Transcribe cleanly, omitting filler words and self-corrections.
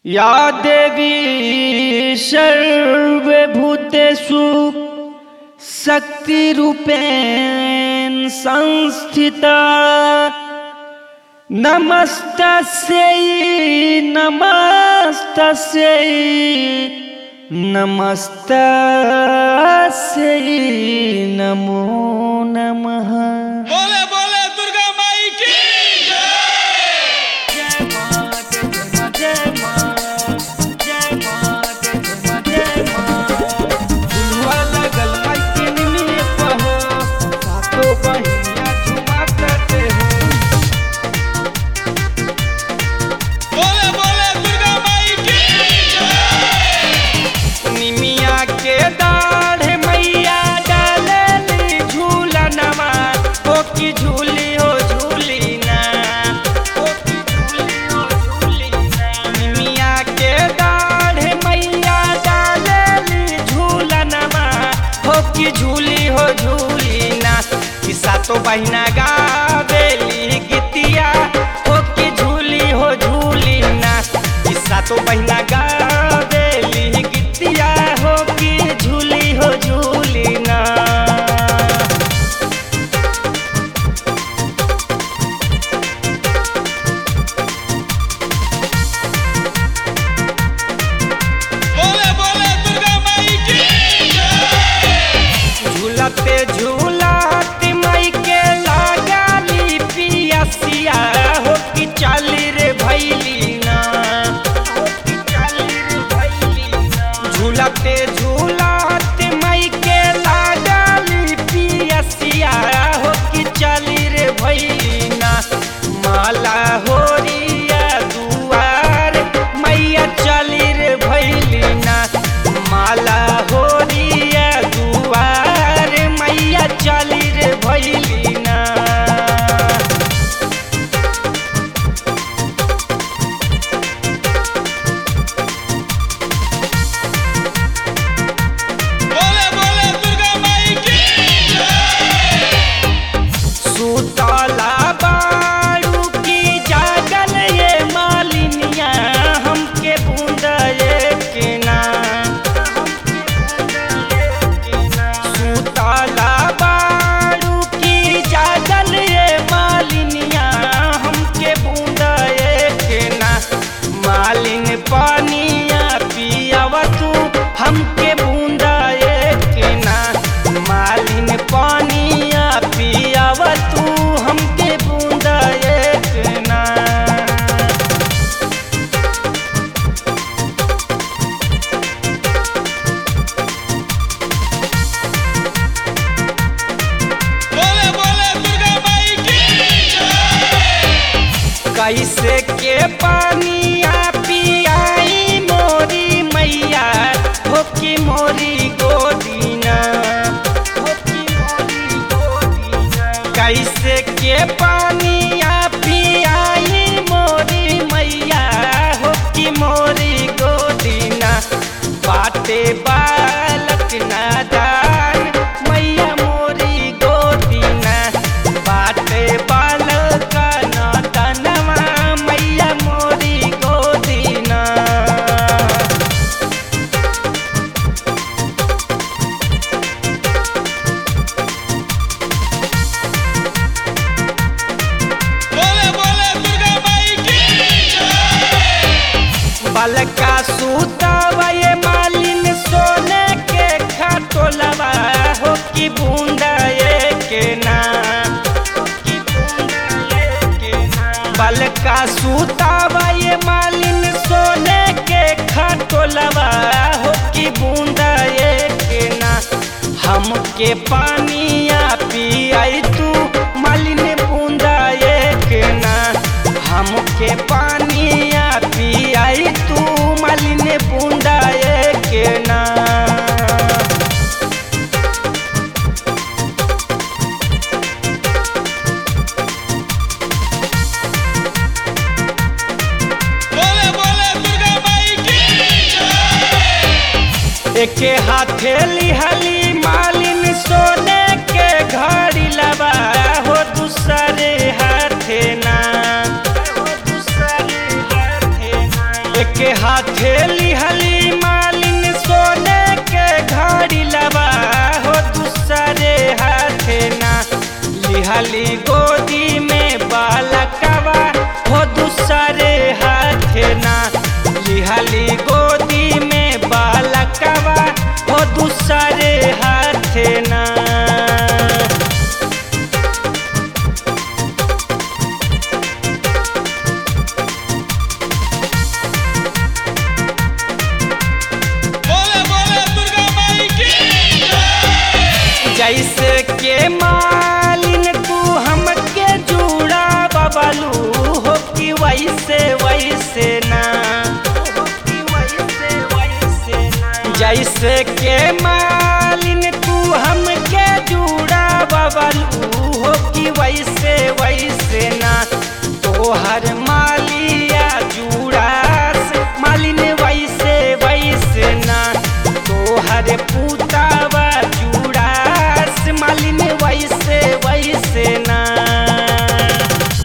या देवी सर्वभूतेषु शक्तिरूपेण संस्थिता नमस्तस्यै नमस्तस्यै नमस्तस्यै नमो नमः। बोले बोले दुर्गा माई की बोले बोले दुर्गा माई की निमिया के दाढ़ मैया डालली झूलनवा हो की झूली हो झूली ना हो की झूली हो झूली ना। निमिया के दाढ़ मैया डालली झूलनवा हो की झूली हो झूली ना। किस्सा तो बहिना गावेली गीतिया हो की झूली हो झूली ना। किस्सा तो बहिना गावेली गीतिया हो की झूली हो झूली ना। बोले बोले दुर्गा माई की झूलते झूलते मई के लागली पियसिया हो की चाली रे भैली ना हो की चाली रे भैली ना। झूलते झूलते मई के लागली पियसिया हो की चाली रे भैली ना। माला होरिया दुआर मैया चाली रे भैली ना। माला होरिया दुआर मैया चाली रे भैली ना। बोले बोले दुर्गा माई की सुतला बारू की जागल ये मालिनिया हमके बूंदा ये के ना। सुतला बारू की जागल ये मालिनिया हमके बूंदा ये के ना। मालिन पानिया पियावा तू हमके बूंदा ये के ना। मालिन पानिया पियावा तू हमके बूंदा ये के ना। बोले बोले दुर्गा माई की कैसे के पानिया पियाई मोरी मैया हो की मोरी गोदीना हो की मोरी गोदीना। कैसे के पानिया पियाई मोरी मैया हो की मोरी गोदीना। बाटे बालक नादान मैया मोरी गोदीना। बाटे बालक नादानवा मैया मोरी गोदीना। बोले बोले दुर्गा माई की बालका सूतवा ये मालिन सोने के खटोलवा हो की बूंदा ये के ना हो की बूंदा ये के ना। बालका सूतवा ये मालिन सोने के खटोलवा हो की बूंदा ये के ना। हमके पानिया पियाई तू मालिन बूंदा ये के ना। हमके पानिया पियाई तू मालिन बूंदा ये के ना। बोले बोले दुर्गा माई की एके हाथे लिहली मालिन सोने के घड़ी लबा हो दूसरे हाथे ना हो दूसरे हाथे ना। के हाथे लिहली मालिन सोने के घड़ी लबा हो दूसरे हाथे ना लिहली गोदी में बालकवा हो दूसरे हाथे ना लिहली गोदी में बालकवा हो दूसरे हाथे ना। बोले बोले दुर्गा माई की जैसे के मालिन तू हमके जुड़ा बबलू हो कि वैसे वैसे ना जैसे के मालिन तू हमके जुड़ा बबलू हो कि वैसे वैसे ना तोहर मालिया जुड़ा से मालिन वैसे वैसे ना तोहर पूजा